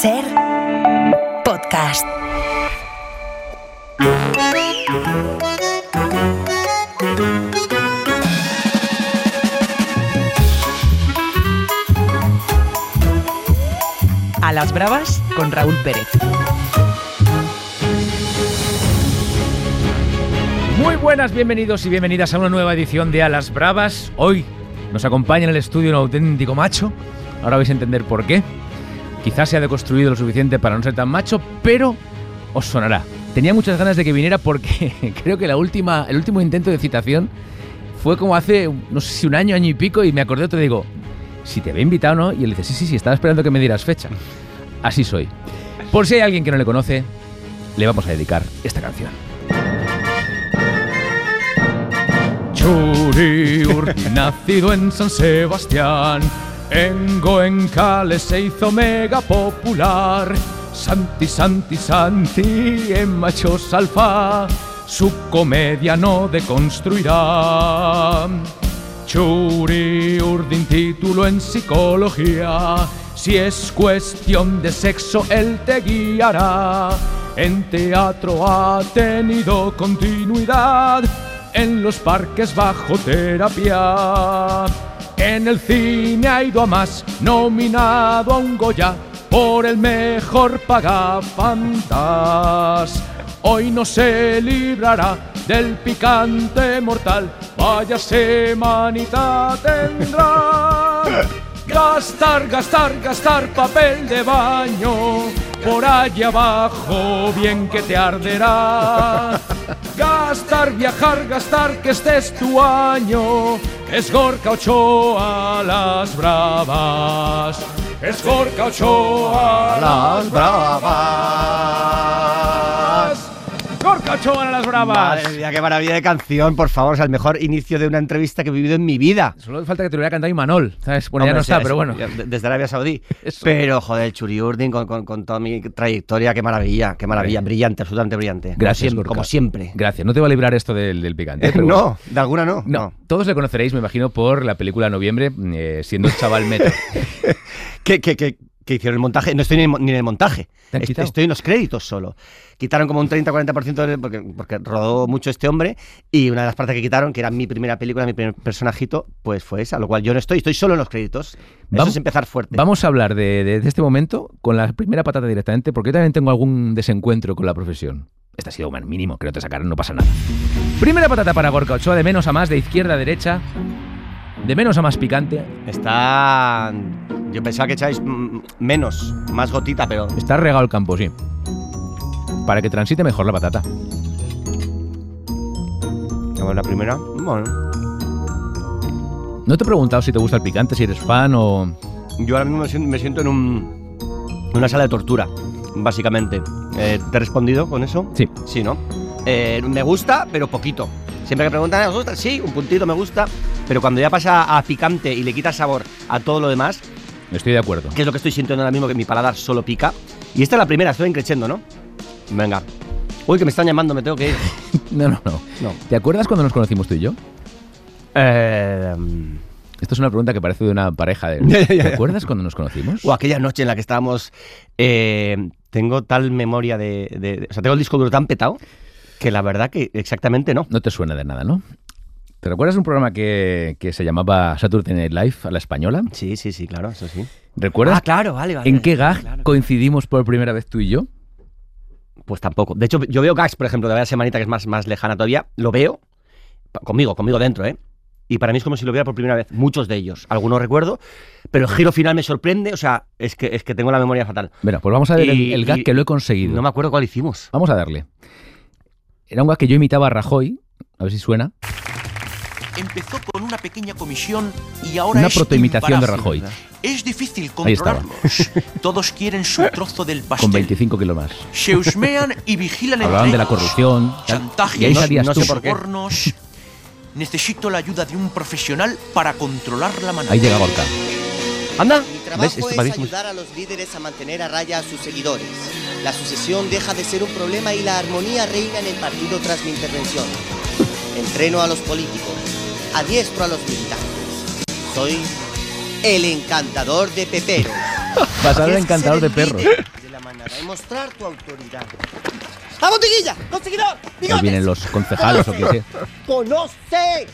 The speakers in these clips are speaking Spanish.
Ser podcast. A las Bravas con Raúl Pérez. Muy buenas, bienvenidos y bienvenidas a una nueva edición de A las Bravas. Hoy nos acompaña en el estudio un auténtico macho. Ahora vais a entender por qué. Quizás se ha deconstruido lo suficiente para no ser tan macho, pero os sonará. Tenía muchas ganas de que viniera porque creo que el último intento de citación fue como hace, no sé si un año y pico, y me acordé, te digo, si te había invitado, ¿no? Y él dice, sí, estaba esperando que me dieras fecha. Así soy. Por si hay alguien que no le conoce, le vamos a dedicar esta canción. Txuri Urdin, nacido en San Sebastián, en Goenkale se hizo mega popular. Santi, en Machos Alfa, su comedia no deconstruirá. Txuri Urdin, título en psicología, si es cuestión de sexo él te guiará. En teatro ha tenido continuidad, en los parques bajo terapia. En el cine ha ido a más, nominado a un Goya por el mejor pagafantas. Hoy no se librará del picante mortal, vaya semanita tendrá. Gastar papel de baño, por allá abajo bien que te arderá. Gastar, que este es tu año. Es Gorka Ochoa las bravas. Es Gorka Ochoa las bravas. Gorka Ochoa las bravas. Madre mía, qué maravilla de canción, por favor. O sea, el mejor inicio de una entrevista que he vivido en mi vida. Solo falta que te lo hubiera cantado Imanol, ¿sabes? Bueno, hombre, ya no está, pero bueno. Desde Arabia Saudí. Eso. Pero, joder, Txuri Urdin con toda mi trayectoria, qué maravilla. Brillante, absolutamente brillante. Gracias, como siempre. Gracias. No te va a librar esto del picante. Pero no, bueno. de alguna no. Todos le conoceréis, me imagino, por la película Noviembre, siendo chaval metro. que hicieron el montaje. No estoy ni en el montaje. Estoy en los créditos solo. Quitaron como un 30-40% porque rodó mucho este hombre, y una de las partes que quitaron, que era mi primera película, mi primer personajito, pues fue esa, lo cual yo no estoy solo en los créditos. Eso es empezar fuerte. Vamos a hablar de este momento con la primera patata directamente, porque yo también tengo algún desencuentro con la profesión. Este ha sido un mínimo, que no te sacaron, no pasa nada. Primera patata para Gorka Ochoa, de menos a más, de izquierda a derecha, de menos a más picante. Yo pensaba que echáis menos, más gotita, pero... Está regado el campo, sí. Para que transite mejor la patata. La primera, bueno. No te he preguntado si te gusta el picante, si eres fan o... Yo ahora mismo me siento en una sala de tortura, básicamente. ¿Te he respondido con eso? Sí. Sí, ¿no? Me gusta, pero poquito. Siempre que preguntan, ¿os gusta? Sí, un puntito me gusta. Pero cuando ya pasa a picante y le quita sabor a todo lo demás... Estoy de acuerdo. Que es lo que estoy sintiendo ahora mismo, que mi paladar solo pica. Y esta es la primera, estoy creciendo, ¿no? Venga. Uy, que me están llamando, me tengo que ir. No. ¿Te acuerdas cuando nos conocimos tú y yo? Esto es una pregunta que parece de una pareja. ¿Te acuerdas cuando nos conocimos? O aquella noche en la que estábamos... tengo tal memoria o sea, tengo el disco duro tan petado que la verdad que exactamente no. No te suena de nada, ¿no? ¿Te recuerdas un programa que se llamaba Saturday Night Live a la española? Sí, claro, eso sí. ¿Recuerdas? Ah, claro, vale. ¿En qué gag coincidimos por primera vez tú y yo? Pues tampoco. De hecho, yo veo gags, por ejemplo, de la semanita, que es más lejana todavía. Lo veo conmigo dentro, ¿eh? Y para mí es como si lo viera por primera vez. Muchos de ellos. Algunos recuerdo, pero el giro final me sorprende. O sea, es que tengo la memoria fatal. Bueno, pues vamos a ver el gag que lo he conseguido. No me acuerdo cuál hicimos. Vamos a darle. Era un gag que yo imitaba a Rajoy. A ver si suena. Empezó con una pequeña comisión y ahora una es protoimitación de imparable. Rajoy. Es difícil controlarlos. Todos quieren su trozo del pastel. Con 25 kilos más. Se husmean y vigilan Hablaban de la entregas, corrupción. chantajes, Y ahí salías tú. sobornos. Necesito la ayuda de un profesional para controlar la manada. Ahí llega Gorka. ¡Anda! Mi trabajo es ayudar a los líderes a mantener a raya a sus seguidores. La sucesión deja de ser un problema y la armonía reina en el partido tras mi intervención. Entreno a los políticos, adiestro a los militantes. Soy el encantador de peperos. Pasar el Es encantador ser de perros. líder a demostrar tu autoridad. ¡A botiguilla! ¡Conseguidor! ¿No vienen los concejalos o qué sé? ¡Conoce!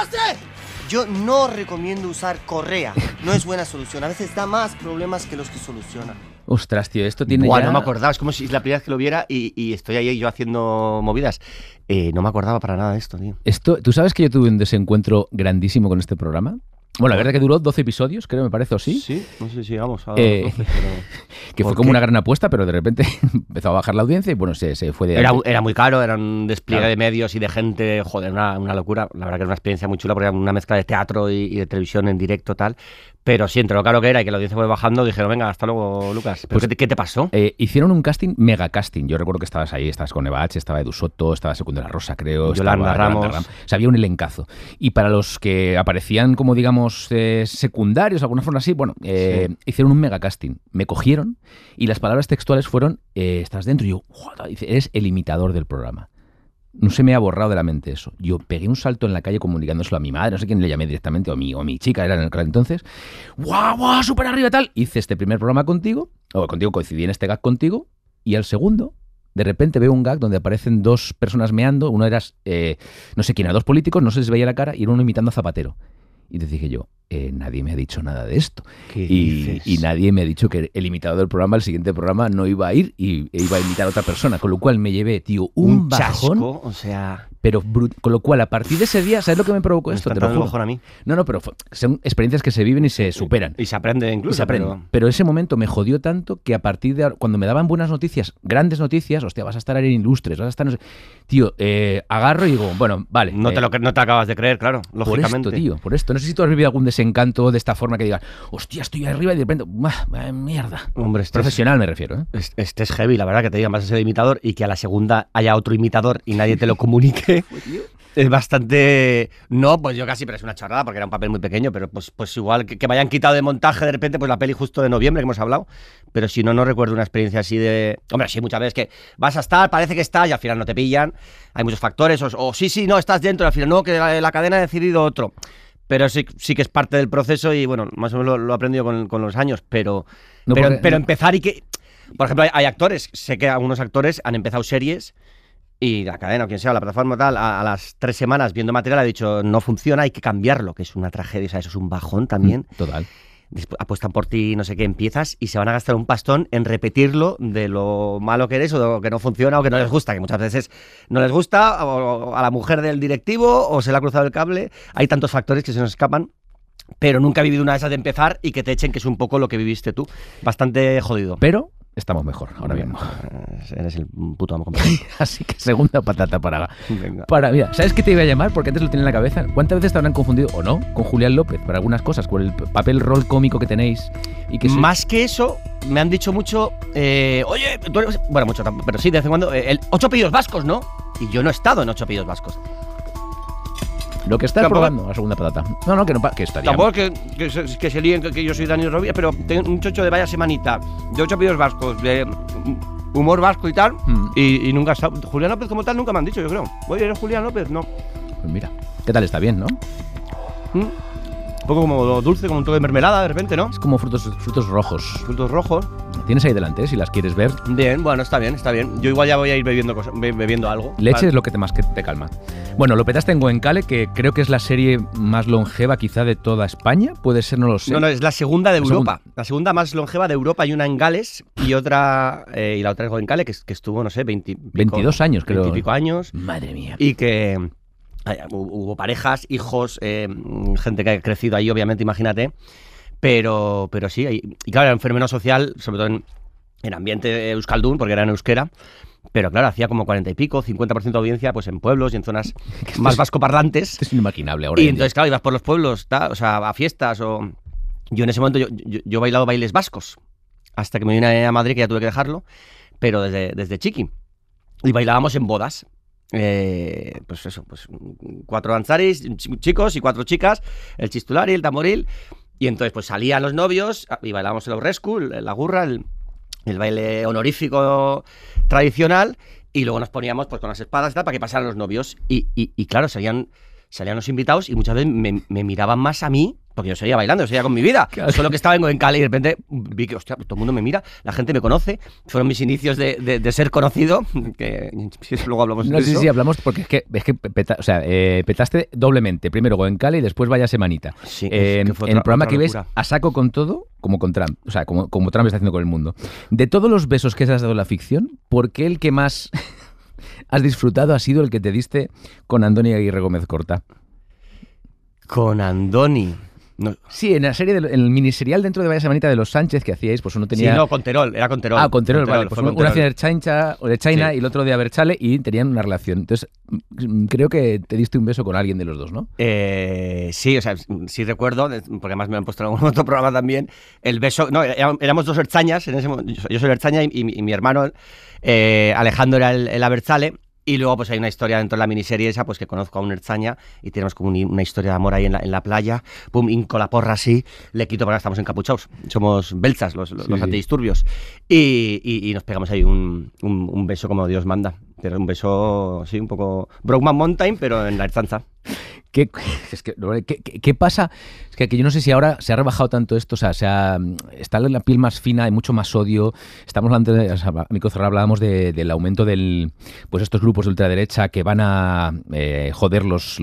Yo no recomiendo usar correa. No es buena solución. A veces da más problemas que los que soluciona. Ostras, tío, esto tiene Bueno, ya... no me acordaba, es como si es la primera vez que lo viera y estoy ahí yo haciendo movidas. No me acordaba para nada de esto, tío. ¿Tú sabes que yo tuve un desencuentro grandísimo con este programa? Bueno, la verdad que duró 12 episodios, creo, me parece, ¿o sí? Sí, no sé si vamos a 12, pero... Que fue como una gran apuesta, pero de repente empezó a bajar la audiencia y bueno, se fue de... Era muy caro, era un despliegue de medios y de gente, joder, una locura. La verdad que era una experiencia muy chula porque era una mezcla de teatro y de televisión en directo, tal. Pero sí, entre lo caro que era y que la audiencia fue bajando, dijeron, venga, hasta luego, Lucas. ¿Pero qué te pasó? Hicieron un casting, mega casting. Yo recuerdo que estabas ahí, estabas con Eva H, estaba Edu Soto, estaba Secunda la Rosa, creo. Yolanda Ramos. O sea, había un elencazo. Y para los que aparecían como, digamos, secundarios, de alguna forma así, bueno, hicieron un mega casting. Me cogieron y las palabras textuales fueron, estás dentro. Y yo, dice, eres el imitador del programa. No se me ha borrado de la mente eso. Yo pegué un salto en la calle comunicándoselo a mi madre, no sé quién le llamé directamente, o mi chica era en el entonces. ¡Guau, súper arriba tal! Hice este primer programa contigo, coincidí en este gag contigo, y al segundo, de repente veo un gag donde aparecen dos personas meando, uno era, no sé quién era, dos políticos, no se les veía la cara, y uno imitando a Zapatero. Y te dije yo, nadie me ha dicho nada de esto. Y nadie me ha dicho que el imitador del programa, el siguiente programa, no iba a ir y iba a imitar a otra persona. Con lo cual me llevé, tío, un bajón. Chasco, o sea... Pero con lo cual, a partir de ese día, ¿sabes lo que me provocó esto? Te lo juro. A mí. No, pero son experiencias que se viven y se superan. Y se aprende incluso. Y se aprende. Pero ese momento me jodió tanto que a partir de cuando me daban buenas noticias, grandes noticias, hostia, vas a estar en Ilustres, vas a estar... No sé, tío, agarro y digo, bueno, vale. No te acabas de creer, claro, lógicamente. Por esto, tío, por esto. No sé si tú has vivido algún desencanto de esta forma que digas, hostia, estoy arriba y de repente, mierda. Hombre, profesional me refiero, ¿eh? Este es heavy, la verdad, que te digan vas a ser imitador y que a la segunda haya otro imitador y nadie te lo comunique. Es bastante... No, pues yo casi, pero es una chorrada porque era un papel muy pequeño, pero pues igual que me hayan quitado de montaje de repente pues la peli justo de noviembre que hemos hablado, pero si no recuerdo una experiencia así de... Hombre, sí, muchas veces que vas a estar, parece que estás y al final no te pillan, hay muchos factores, o sí, no, estás dentro y al final no, que la cadena ha decidido otro, pero sí que es parte del proceso y bueno, más o menos lo he aprendido con los años, pero empezar y que... Por ejemplo, hay actores, sé que algunos actores han empezado series y la cadena o quien sea, la plataforma tal, a las 3 semanas viendo material ha dicho no funciona, hay que cambiarlo, que es una tragedia, o sea, eso es un bajón también. Total. Después apuestan por ti, no sé qué, empiezas y se van a gastar un pastón en repetirlo de lo malo que eres o de lo que no funciona o que no les gusta, que muchas veces no les gusta, o a la mujer del directivo o se le ha cruzado el cable. Hay tantos factores que se nos escapan. Pero nunca he vivido una de esas de empezar y que te echen, que es un poco lo que viviste tú. Bastante jodido. Pero estamos mejor ahora mismo. Eres el puto amo. Así que segunda patata mira, ¿sabes qué te iba a llamar? Porque antes lo tenía en la cabeza. ¿Cuántas veces te habrán confundido, o no, con Julián López para algunas cosas, con el rol cómico que tenéis? Y que más que eso, me han dicho mucho, oye, tú eres... Bueno, mucho tampoco, pero sí, de vez en cuando, 8 apellidos vascos, ¿no? Y yo no he estado en 8 apellidos vascos. Lo que estás probando, la segunda patata. No, que estaría. Tampoco que se líen que yo soy Dani Rovira, pero tengo un chocho de vaya semanita, de 8 apellidos vascos, de humor vasco y tal, y nunca he estado. Julián López como tal nunca me han dicho, yo creo. Oye, ¿eres Julián López? No. Pues mira, ¿qué tal? Está bien, ¿no? Un poco como dulce, como un toque de mermelada de repente, ¿no? Es como frutos rojos. Frutos rojos. Tienes ahí delante, si las quieres ver. Bien, bueno, está bien. Yo igual ya voy a ir bebiendo algo. Leche es lo que más que te calma. Bueno, lo petaste en Goenkale, que creo que es la serie más longeva quizá de toda España. Puede ser, no lo sé. No, es la segunda de Europa. La segunda más longeva de Europa. Hay una en Gales y otra y la otra es Goenkale, que estuvo, no sé, 22 años, creo. 20 y pico años. Madre mía. Y que hubo parejas, hijos, gente que ha crecido ahí, obviamente, imagínate. Pero sí, y claro, era un fenómeno social, sobre todo en ambiente euskaldun, porque era en euskera, pero claro, hacía como 40 y pico, 50% de audiencia pues en pueblos y en zonas más vascoparlantes. Esto es inimaginable ahora. Y entonces, claro, ibas por los pueblos, o sea, a fiestas, o... Yo en ese momento, yo he bailado bailes vascos, hasta que me vine a Madrid, que ya tuve que dejarlo, pero desde chiqui. Y bailábamos en bodas. Pues eso, pues 4 danzaris, chicos y 4 chicas, el chistulari, el tamboril. Y entonces pues salían los novios y bailábamos el aurrescu, la gurra, el baile honorífico tradicional, y luego nos poníamos pues con las espadas y tal para que pasaran los novios. Y claro, salían los invitados y muchas veces me miraban más a mí, porque yo seguía bailando, yo seguía con mi vida. Claro. Solo que estaba en Cali y de repente vi que, hostia, todo el mundo me mira, la gente me conoce. Fueron mis inicios de ser conocido, que luego hablamos de eso. Sí, hablamos porque es que petaste doblemente. Primero en Cali y después Vaya Semanita. Sí, en el programa que ves a saco con todo, como con Trump. O sea, como Trump está haciendo con el mundo. De todos los besos que has dado en la ficción, ¿por qué el que más has disfrutado ha sido el que te diste con Andoni Aguirre Gómez Corta? Con Andoni. No. Sí, en la serie, en el miniserial dentro de Vaya Semanita de los Sánchez que hacíais, pues uno tenía... Sí, no, con Terol, era con Terol. Ah, con Terol, vale. Pues uno hacía de China sí. Y el otro de Aberchale y tenían una relación. Entonces, creo que te diste un beso con alguien de los dos, ¿no? Sí, o sea, sí recuerdo, porque además me han puesto en algún otro programa también, el beso... No, éramos dos Ertzañas, en ese momento, yo soy Ertzaña y mi hermano Alejandro era el Aberchale. Y luego pues hay una historia dentro de la miniserie esa, pues que conozco a un Ertzaña y tenemos como una historia de amor ahí en la playa. Pum, hinco la porra así, le quito porque estamos encapuchados. Somos belchas, los antidisturbios. Y nos pegamos ahí un beso como Dios manda. Pero un beso, sí, un poco Brokeback Mountain, pero en la Ertzaintza. ¿Qué pasa? Es que yo no sé si ahora se ha rebajado tanto esto, o sea, está la piel más fina, hay mucho más odio. Estamos hablando, a micro cerrado hablábamos del aumento pues estos grupos de ultraderecha que van a joder los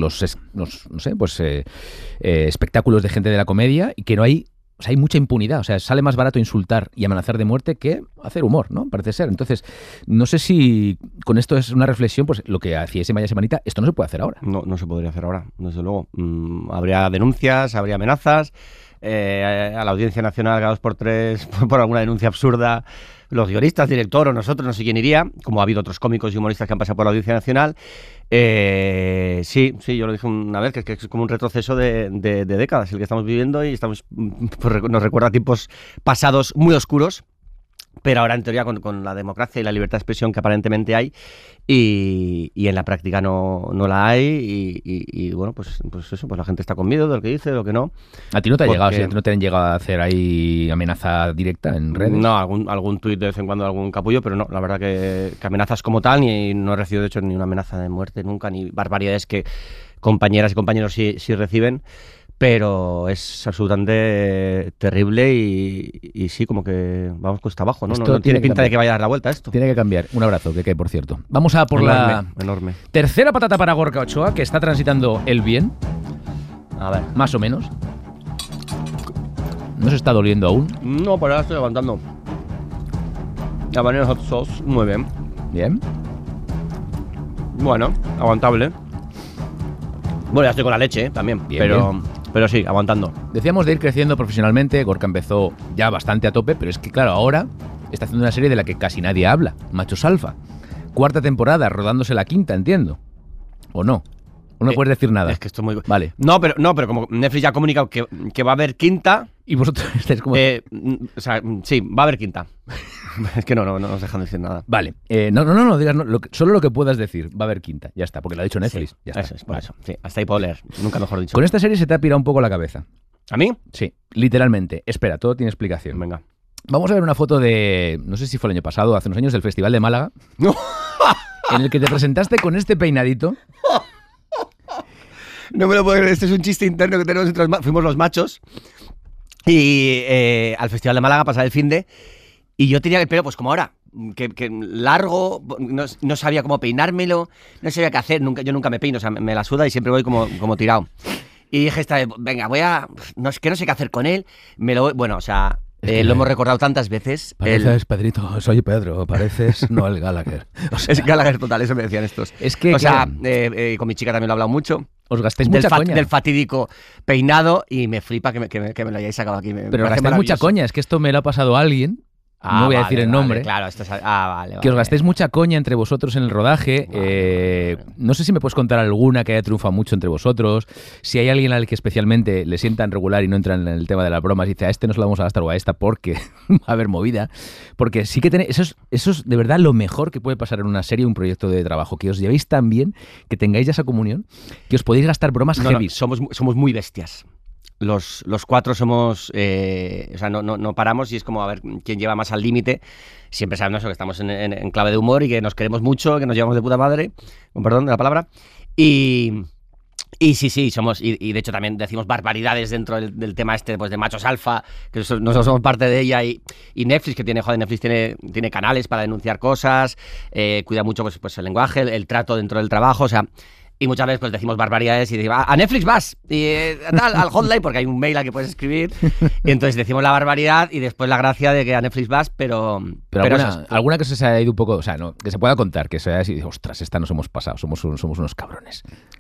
espectáculos de gente de la comedia y que no hay... O sea, hay mucha impunidad, o sea, sale más barato insultar y amenazar de muerte que hacer humor, ¿no? Parece ser. Entonces, no sé si con esto es una reflexión, pues lo que hacíais en Vaya Semanita, esto no se puede hacer ahora. No se podría hacer ahora, desde luego. Habría denuncias, habría amenazas, a la Audiencia Nacional cada 2x3 por alguna denuncia absurda. Los guionistas, director o nosotros, no sé quién iría, como ha habido otros cómicos y humoristas que han pasado por la Audiencia Nacional. Sí, yo lo dije una vez, que es como un retroceso de décadas el que estamos viviendo y nos recuerda a tiempos pasados muy oscuros, pero ahora en teoría con la democracia y la libertad de expresión que aparentemente hay y en la práctica no la hay y bueno, pues eso, pues la gente está con miedo de lo que dice, de lo que no. ¿A ti no te ha llegado, no te han llegado a hacer ahí amenaza directa en redes? No, algún tuit de vez en cuando, algún capullo, pero no, la verdad que amenazas como tal, ni no he recibido de hecho ni una amenaza de muerte nunca, ni barbaridades que compañeras y compañeros sí reciben. Pero es absolutamente terrible y sí, como que vamos cuesta abajo, ¿no? No tiene pinta de que vaya a dar la vuelta esto. Tiene que cambiar. Un abrazo, que por cierto. Vamos a por enorme. Tercera patata para Gorka Ochoa, que está transitando el bien. A ver. Más o menos. ¿No se está doliendo aún? No, pero ahora estoy aguantando. La banana hot sauce, muy bien. Bien. Bueno, aguantable. Bueno, ya estoy con la leche, también, bien. Pero sí, aguantando. Decíamos de ir creciendo profesionalmente, Gorka empezó ya bastante a tope, pero es que claro, ahora está haciendo una serie de la que casi nadie habla, Machos Alfa. 4ª temporada, rodándose la 5ª, entiendo. ¿O no? ¿O no puedes decir nada? Es que esto es muy... Vale. No, pero como Netflix ya ha comunicado que va a haber 5ª... Y vosotros estáis como... o sea, sí, va a haber 5ª. Es que no nos dejan decir nada. Vale. No digas solo lo que puedas decir. Va a haber 5ª. Ya está, porque lo ha dicho Netflix. Sí, ya está. Eso es, por eso. Sí, hasta ahí puedo leer. Nunca mejor dicho. Con esta serie se te ha pirado un poco la cabeza. ¿A mí? Sí, literalmente. Espera, todo tiene explicación. Venga. Vamos a ver una foto de... No sé si fue el año pasado, hace unos años, del Festival de Málaga. En el que te presentaste con este peinadito. No me lo puedo creer. Este es un chiste interno que tenemos entre fuimos los machos. Y al Festival de Málaga pasaba el finde y yo tenía el pelo pues como ahora, que largo, no sabía cómo peinármelo, no sabía qué hacer, yo nunca me peino, o sea, me la suda y siempre voy como tirado. Y dije esta vez, venga, no sé qué hacer con él, bueno, o sea, lo hemos recordado tantas veces. Pareces Pedrito, soy Pedro, pareces Noel Gallagher. O sea, es Gallagher total, eso me decían estos. Es que, o sea, con mi chica también lo he hablado mucho. Os gastáis mucha coña. Del fatídico peinado y me flipa que me lo hayáis sacado aquí. Pero os gastáis mucha coña, es que esto me lo ha pasado a alguien. No voy a decir el nombre. Claro, esto es... vale. Que os gastéis mucha coña entre vosotros en el rodaje. Vale. No sé si me puedes contar alguna que haya triunfado mucho entre vosotros. Si hay alguien al que especialmente le sientan regular y no entran en el tema de las bromas y dice a este nos lo vamos a gastar o a esta porque va a haber movida. Porque sí que tenéis... Eso es de verdad lo mejor que puede pasar en una serie, un proyecto de trabajo. Que os llevéis tan bien, que tengáis ya esa comunión, que os podéis gastar bromas heavy. Somos muy bestias. Los 4 somos, o sea, no paramos y es como a ver quién lleva más al límite. Siempre sabemos que estamos en clave de humor y que nos queremos mucho, que nos llevamos de puta madre, con perdón de la palabra. Y Y sí, somos, y de hecho también decimos barbaridades dentro del tema este, pues de machos alfa, que nosotros somos parte de ella, y Netflix, que Netflix tiene canales para denunciar cosas, cuida mucho pues el lenguaje, el trato dentro del trabajo, o sea, y muchas veces pues decimos barbaridades y decimos, a Netflix vas, y al hotline, porque hay un mail al que puedes escribir, y entonces decimos la barbaridad y después la gracia de que a Netflix vas, pero alguna que se haya ido un poco, o sea, no, que se pueda contar, que se haya sido, ostras, esta nos hemos pasado, somos unos cabrones.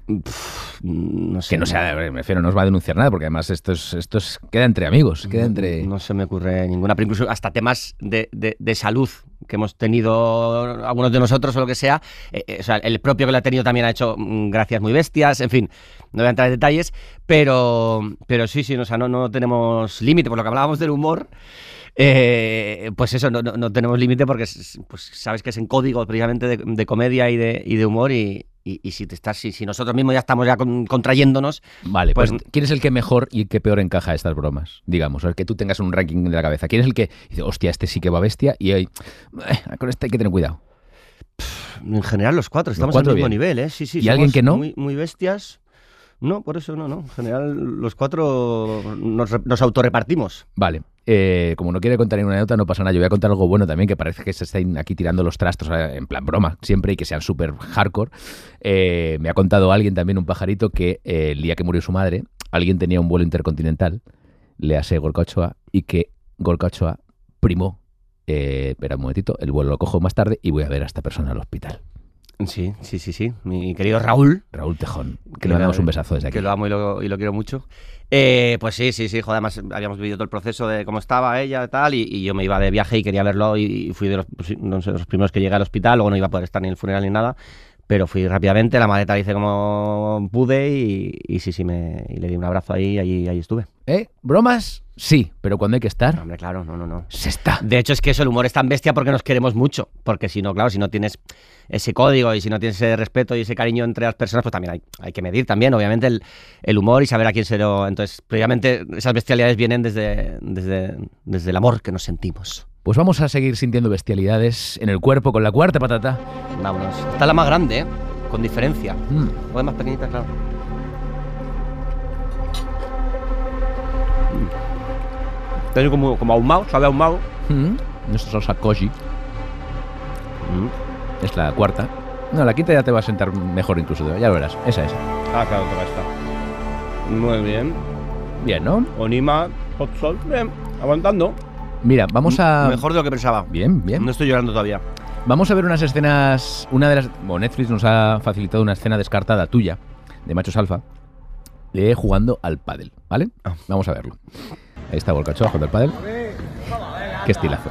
No sé. Que no sea, me refiero, no os va a denunciar nada, porque además esto queda entre amigos, queda entre... No se me ocurre ninguna, pero incluso hasta temas de salud que hemos tenido algunos de nosotros o lo que sea, o sea, el propio que lo ha tenido también ha hecho gracias muy bestias, en fin, no voy a entrar en detalles, pero sí, o sea, no tenemos límite, por lo que hablábamos del humor. Pues eso, no tenemos límite porque pues sabes que es en código precisamente de comedia y de humor y si nosotros mismos ya estamos contrayéndonos... Vale, pues ¿quién es el que mejor y el que peor encaja a estas bromas? Digamos, el que tú tengas un ranking de la cabeza. ¿Quién es el que dice, hostia, este sí que va bestia y hoy con este hay que tener cuidado? En general los cuatro estamos al mismo nivel, ¿eh? Sí, ¿Y alguien que no? Muy bestias... No, por eso no. En general, los cuatro nos autorrepartimos. Vale. Como no quiere contar ninguna anécdota, no pasa nada. Yo voy a contar algo bueno también, que parece que se estén aquí tirando los trastos en plan broma siempre y que sean súper hardcore. Me ha contado alguien también, un pajarito, que el día que murió su madre, alguien tenía un vuelo intercontinental, le hace Gorka Ochoa, y que Gorka Ochoa primó, espera un momentito, el vuelo lo cojo más tarde y voy a ver a esta persona al hospital. Sí. Mi querido Raúl Tejón, que le damos un besazo desde aquí. Que lo amo y lo quiero mucho. Pues sí, joder, además habíamos vivido todo el proceso de cómo estaba ella y tal, y yo me iba de viaje y quería verlo y fui de los primeros que llegué al hospital, luego no iba a poder estar ni en el funeral ni nada, pero fui rápidamente, la maleta la hice como pude y sí, y le di un abrazo ahí estuve. ¿Bromas? Sí, pero cuando hay que estar... No, hombre, claro, no. Se está. De hecho, es que eso, el humor es tan bestia porque nos queremos mucho, porque si no, claro, si no tienes ese código y si no tienes ese respeto y ese cariño entre las personas, pues también hay que medir también, obviamente, el humor y saber a quién se lo... Entonces, previamente, esas bestialidades vienen desde el amor que nos sentimos. Pues vamos a seguir sintiendo bestialidades en el cuerpo con la cuarta patata. Vámonos. Esta es la más grande, con diferencia. O es más pequeñita, claro. Tiene como ahumado, sabe ahumado. Nuestra salsa koji. Es la cuarta. No, la quinta ya te va a sentar mejor incluso, ya lo verás. Esa. Ah, claro, te va a estar. Muy bien. Bien, ¿no? Onima, hot salt, bien, aguantando. Mira, vamos a... Mejor de lo que pensaba. Bien. No estoy llorando todavía. Vamos a ver unas escenas... Netflix nos ha facilitado una escena descartada tuya, de Machos Alfa, de jugando al pádel, ¿vale? Vamos a verlo. Ahí está Gorka Ochoa jugando al pádel. Qué estilazo.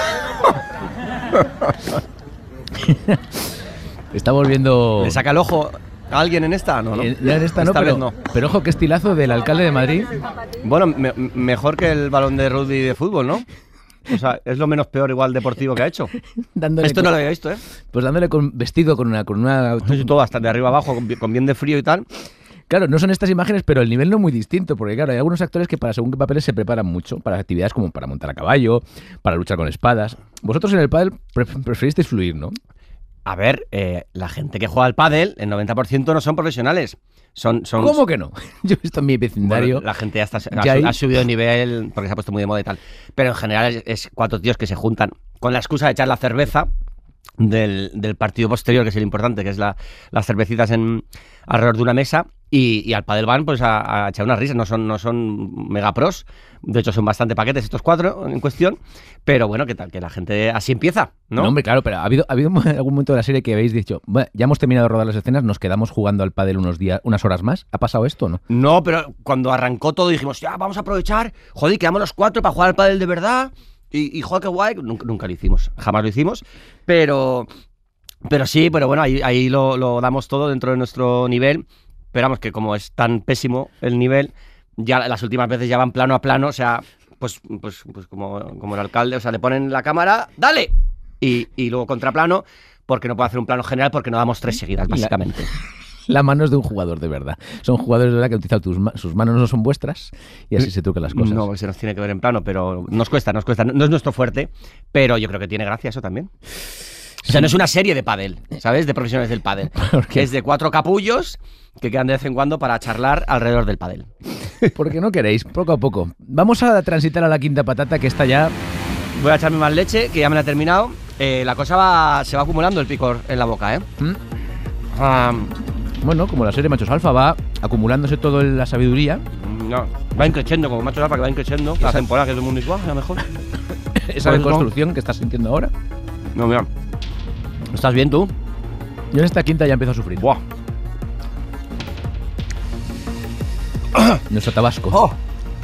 Estamos viendo... ¿Le saca el ojo a alguien en esta? No. En esta no, pero, no. Pero ojo, qué estilazo del alcalde de Madrid. Bueno, mejor que el balón de rugby de fútbol, ¿no? O sea, es lo menos peor igual deportivo que ha hecho. Esto no lo había visto, ¿eh? Pues dándole vestido con una... Todo hasta de arriba abajo, con bien de frío y tal. Claro, no son estas imágenes, pero el nivel no es muy distinto, porque claro, hay algunos actores que para según qué papeles se preparan mucho, para actividades como para montar a caballo, para luchar con espadas. Vosotros en el pádel preferisteis fluir, ¿no? A ver, la gente que juega al pádel, el 90% no son profesionales. Son... ¿Cómo que no? Yo he visto en mi vecindario... Bueno, la gente ya ha subido de nivel porque se ha puesto muy de moda y tal. Pero en general es cuatro tíos que se juntan con la excusa de echar la cerveza del partido posterior, que es el importante, que es las cervecitas alrededor de una mesa, y al pádel van pues a echar unas risas. No son mega pros, de hecho son bastante paquetes estos cuatro en cuestión, pero bueno, ¿qué tal? Que la gente así empieza, ¿no? No, hombre, claro, pero ha habido algún momento de la serie que habéis dicho, bueno, ya hemos terminado de rodar las escenas, nos quedamos jugando al pádel unas horas más. ¿Ha pasado esto o no? No, pero cuando arrancó todo dijimos, ya, vamos a aprovechar, joder, quedamos los cuatro para jugar al pádel de verdad. Y joder, qué guay, nunca lo hicimos, jamás lo hicimos, pero sí, pero bueno, ahí lo damos todo dentro de nuestro nivel, pero vamos, que como es tan pésimo el nivel, ya las últimas veces ya van plano a plano, o sea, pues como el alcalde, o sea, le ponen la cámara, ¡dale! Y luego contraplano, porque no puede hacer un plano general, porque no damos 3 seguidas, básicamente. La mano es de un jugador de verdad. Son jugadores de verdad que han utilizado sus manos, no son vuestras, y así se trucan las cosas. No, se nos tiene que ver en plano, pero nos cuesta. No es nuestro fuerte, pero yo creo que tiene gracia eso también. O sea, no es una serie de pádel, ¿sabes? De profesionales del pádel. Es de 4 capullos que quedan de vez en cuando para charlar alrededor del pádel. Porque no queréis, poco a poco. Vamos a transitar a la quinta patata, que está ya... Voy a echarme más leche, que ya me la he terminado. La cosa se va acumulando el picor en la boca, ¿eh? Bueno, como la serie Machos Alfa va acumulándose toda la sabiduría. No, va increciendo como Machos Alfa, que va increciendo. La temporada que todo el mundo dice, a mejor. Esa reconstrucción que estás sintiendo ahora. No, mira. ¿Estás bien tú? Yo en esta quinta ya empiezo a sufrir. ¡Buah! Nuestro tabasco. ¡Oh!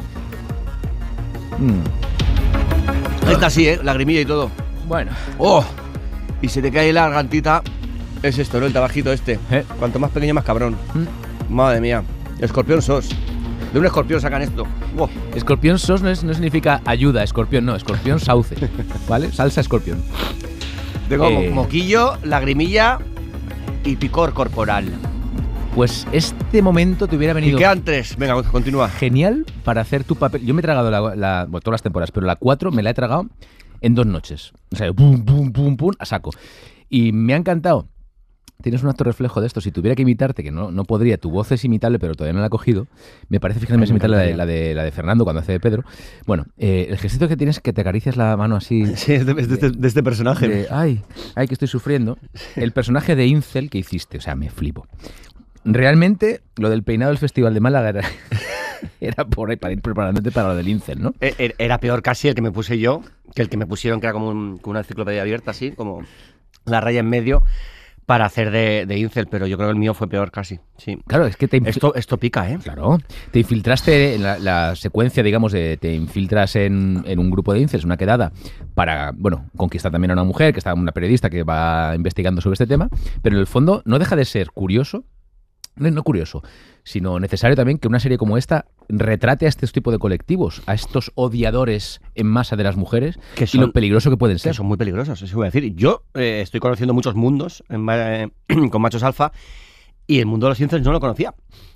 Esta sí, lagrimilla y todo. Bueno. ¡Oh! Y se te cae la gargantita. Es esto, ¿no? El tabajito este. Cuanto más pequeño, más cabrón. Madre mía. Escorpión sos. De un escorpión sacan esto. ¡Oh! Escorpión sos no significa ayuda, escorpión no, escorpión sauce. ¿Vale? Salsa escorpión. Tengo moquillo, lagrimilla y picor corporal. Pues este momento te hubiera venido... Y quedan 3. Venga, continúa. Genial para hacer tu papel. Yo me he tragado bueno, todas las temporadas, pero la 4 me la he tragado en 2 noches. O sea, pum, pum, pum, pum, a saco. Y me ha encantado. Tienes un acto reflejo de esto. Si tuviera que imitarte, que no podría, tu voz es imitable, pero todavía no la he cogido. Me parece, fíjate, me has imitado la de Fernando cuando hace de Pedro. Bueno, el gestito que tienes es que te acaricias la mano así. Sí, es de este personaje. Ay, que estoy sufriendo. El personaje de Incel que hiciste, o sea, me flipo. Realmente, lo del peinado del Festival de Málaga era por ahí, para ir preparándote para lo del Incel, ¿no? Era peor casi el que me puse yo que el que me pusieron, que era como una enciclopedia abierta, así, como la raya en medio, para hacer de Incel, pero yo creo que el mío fue peor casi, sí. Claro, es que esto pica, ¿eh? Claro. Te infiltraste en la secuencia, digamos, te infiltras en un grupo de Incels, una quedada, para, bueno, conquistar también a una mujer, que está una periodista que va investigando sobre este tema, pero en el fondo no deja de ser curioso, no curioso, sino necesario también que una serie como esta retrate a este tipo de colectivos, a estos odiadores en masa de las mujeres y lo peligroso que pueden ser. Que son muy peligrosos, eso voy a decir. Yo estoy conociendo muchos mundos con Machos Alfa y el mundo de los Incels no lo conocía.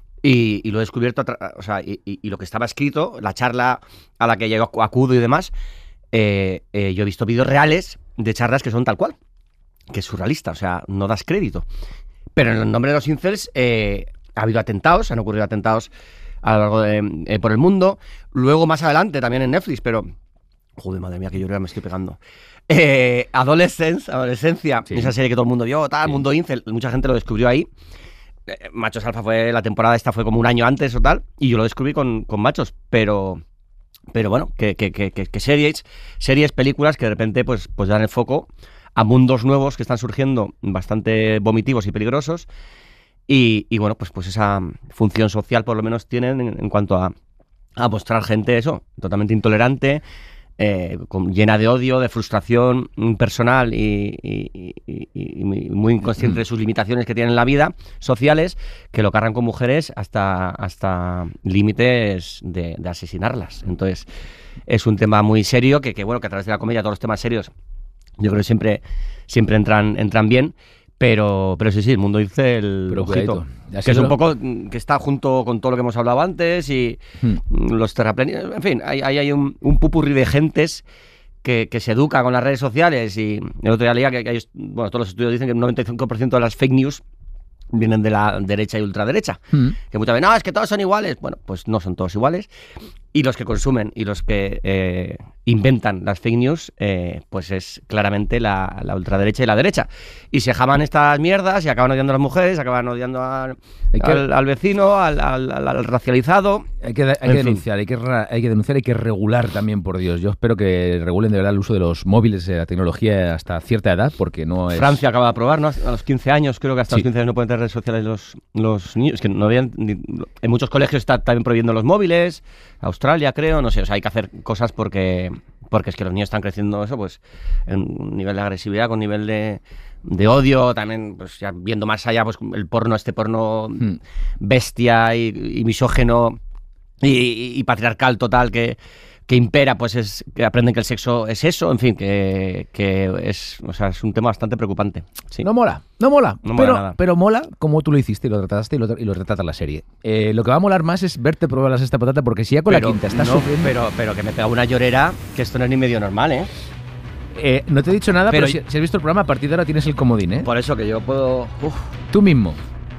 Y lo he descubierto, y lo que estaba escrito, la charla a la que yo acudo y demás, yo he visto vídeos reales de charlas que son tal cual, que es surrealista, o sea, no das crédito. Pero en el nombre de los Incels ha habido atentados, han ocurrido atentados a lo largo por el mundo. Luego, más adelante, también en Netflix, pero... Joder, madre mía, que yo ya me estoy pegando. Adolescencia, sí. Esa serie que todo el mundo vio, tal, sí. Mundo Incel, mucha gente lo descubrió ahí. Machos Alfa la temporada esta fue como un año antes o tal, y yo lo descubrí con Machos, pero bueno, que series, películas que de repente pues dan el foco a mundos nuevos que están surgiendo bastante vomitivos y peligrosos y bueno, pues esa función social por lo menos tienen en cuanto a mostrar gente eso, totalmente intolerante, llena de odio, de frustración personal y muy inconsciente de sus limitaciones que tienen en la vida sociales, que lo cargan con mujeres hasta límites de asesinarlas. Entonces es un tema muy serio que bueno, que a través de la comedia todos los temas serios yo creo que siempre entran bien, pero sí, el mundo Incel, ojito, que es un poco que está junto con todo lo que hemos hablado antes y los terraplanistas, en fin, hay un pupurrí de gentes que se educa con las redes sociales y el otro día leía que bueno, todos los estudios dicen que el 95% de las fake news vienen de la derecha y ultraderecha, que muchas veces, no, es que todos son iguales. Bueno, pues no son todos iguales. Y los que consumen y los que inventan las fake news, pues es claramente la ultraderecha y la derecha. Y se jaman estas mierdas y acaban odiando a las mujeres, acaban odiando al vecino, al racializado. Hay que denunciar, hay que regular también, por Dios. Yo espero que regulen de verdad el uso de los móviles, de la tecnología hasta cierta edad, porque no es... Francia acaba de aprobar, ¿no? A los 15 años, creo que hasta los 15 años no pueden tener redes sociales los niños. Es que no habían... En muchos colegios está también prohibiendo los móviles. Australia, creo, no sé, o sea, hay que hacer cosas porque es que los niños están creciendo eso, pues, en un nivel de agresividad, con nivel de odio, también, pues, ya viendo más allá, pues, el porno bestia y misógeno y patriarcal total que impera, pues, es que aprenden que el sexo es eso, en fin, que es, o sea, es un tema bastante preocupante. Sí. No mola nada. Pero mola como tú lo hiciste y lo trataste y lo retrata la serie. Lo que va a molar más es verte probar la sexta patata, porque si ya con la quinta estás sufriendo... Pero que me pega una llorera, que esto no es ni medio normal, ¿eh? No te he dicho nada, pero Pero- si has visto el programa, a partir de ahora tienes el comodín, ¿eh? Por eso que yo puedo... Tú mismo.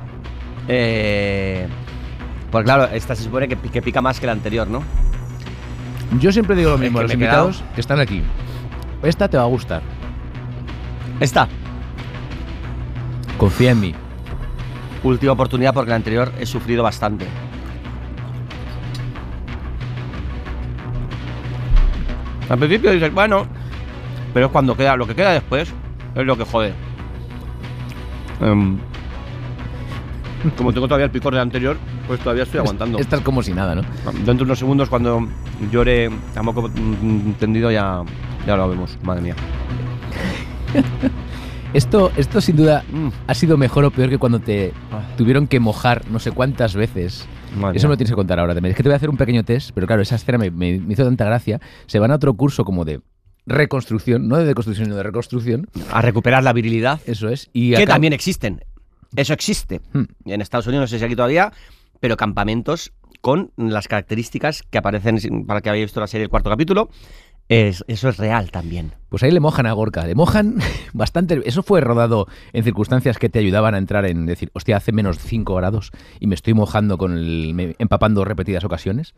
Pues claro, esta se supone que pica más que la anterior, ¿no? Yo siempre digo lo Es mismo a que los me he quedado- invitados que están aquí. Esta te va a gustar. Esta, Confía en mí. última oportunidad porque la anterior he sufrido bastante. Al principio dices, bueno, pero es cuando queda, lo que queda después es lo que jode. Como tengo todavía el picor del anterior, pues todavía estoy aguantando. Estás como si nada, ¿no? Dentro de unos segundos, cuando llore a moco tendido, ya lo vemos. Madre mía. Esto sin duda Mm. ha sido mejor o peor que cuando te tuvieron que mojar no sé cuántas veces. Madre Eso me mía. lo tienes que contar ahora también. Es que te voy a hacer un pequeño test, pero claro, esa escena me hizo tanta gracia. Se van a otro curso como de reconstrucción, no de deconstrucción, sino de reconstrucción. A recuperar la virilidad. Eso es. Y Que acá- también existen. Eso existe. En Estados Unidos, no sé si aquí todavía, pero campamentos con las características que aparecen, para que habéis visto la serie, el cuarto capítulo. Eso es real también. Pues ahí le mojan a Gorka, le mojan bastante. Eso fue rodado en circunstancias que te ayudaban a entrar en decir, hostia, hace menos 5 grados y me estoy mojando empapando repetidas ocasiones.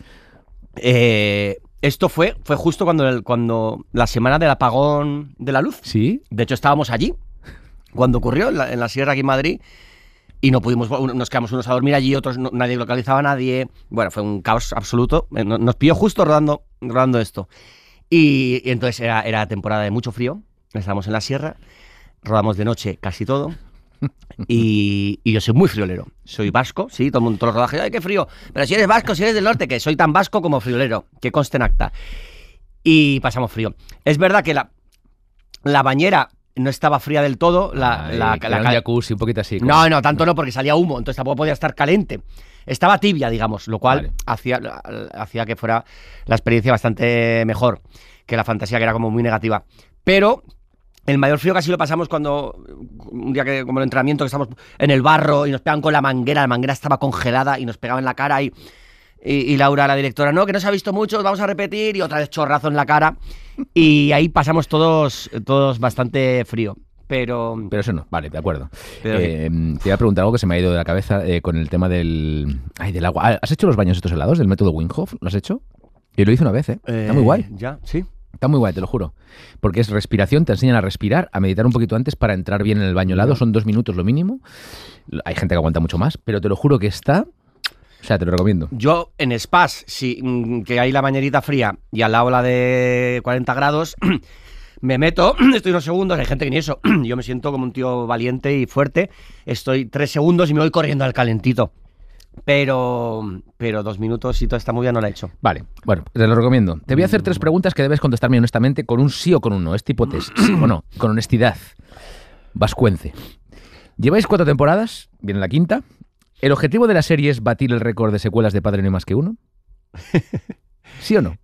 Esto fue justo cuando la semana del apagón de la luz. ¿Sí? De hecho, estábamos allí cuando ocurrió en la sierra aquí en Madrid y no pudimos, nos quedamos unos a dormir allí, otros nadie localizaba a nadie. Bueno, fue un caos absoluto. Nos pilló justo rodando esto. Y entonces era temporada de mucho frío. Estábamos en la sierra, rodamos de noche casi todo. Y yo soy muy friolero. Soy vasco, sí, todo el mundo, todos los rodajes, ¡ay, qué frío! Pero si eres vasco, si eres del norte, que soy tan vasco como friolero, que conste en acta. Y pasamos frío. Es verdad que la bañera no estaba fría del todo. Que era un jacuzzi, un poquito así. No, tanto no, porque salía humo, entonces tampoco podía estar caliente. Estaba tibia, digamos, lo cual Vale. hacía que fuera la experiencia bastante mejor que la fantasía, que era como muy negativa. Pero el mayor frío casi lo pasamos cuando, un día que como el entrenamiento, que estamos en el barro y nos pegan con la manguera estaba congelada y nos pegaba en la cara y Laura, la directora, no, que no se ha visto mucho, vamos a repetir, y otra vez chorrazo en la cara. Y ahí pasamos todos bastante frío. Pero eso no, vale, de acuerdo. Pero te iba a preguntar algo que se me ha ido de la cabeza con el tema del agua. ¿Has hecho los baños estos helados del método Wim Hof? ¿Lo has hecho? Yo lo hice una vez, ¿eh? Está muy guay. Ya, sí. Está muy guay, te lo juro. Porque es respiración, te enseñan a respirar, a meditar un poquito antes para entrar bien en el baño helado. Son 2 minutos lo mínimo. Hay gente que aguanta mucho más, pero te lo juro que está... O sea, te lo recomiendo. Yo en spas, que hay la bañerita fría y al lado la de 40 grados, me meto, estoy unos segundos, hay gente que ni eso. Yo me siento como un tío valiente y fuerte. Estoy 3 segundos y me voy corriendo al calentito. Pero 2 minutos y toda esta movida no la he hecho. Vale, bueno, te lo recomiendo. Te voy a hacer 3 preguntas que debes contestarme honestamente con un sí o con un no. Es tipo test, sí o no, con honestidad. Vascuence. Lleváis 4 temporadas, viene la 5ª. ¿El objetivo de la serie es batir el récord de secuelas de Padre No hay más que uno? ¿Sí o no?